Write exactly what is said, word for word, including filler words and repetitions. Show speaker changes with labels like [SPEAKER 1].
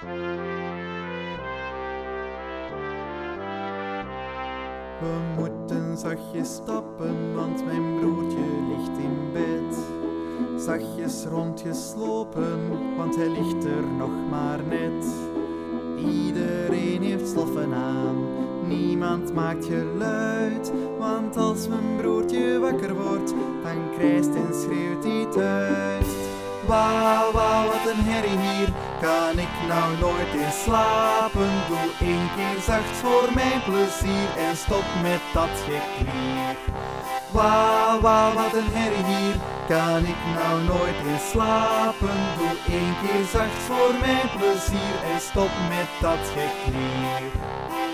[SPEAKER 1] We moeten zachtjes stappen, want mijn broertje ligt in bed. Zachtjes rondjes lopen, want hij ligt er nog maar net. Iedereen heeft sloffen aan, niemand maakt geluid. Want als mijn broertje wakker wordt, dan krijst en schreeuwt hij thuis. Wauw, wauw, wat een herrie hier, kan ik nou nooit in slapen? Doe één keer zacht voor mijn plezier en stop met dat geklier. Wauw, wauw, wat een herrie hier, kan ik nou nooit in slapen? Doe één keer zacht voor mijn plezier en stop met dat geklier.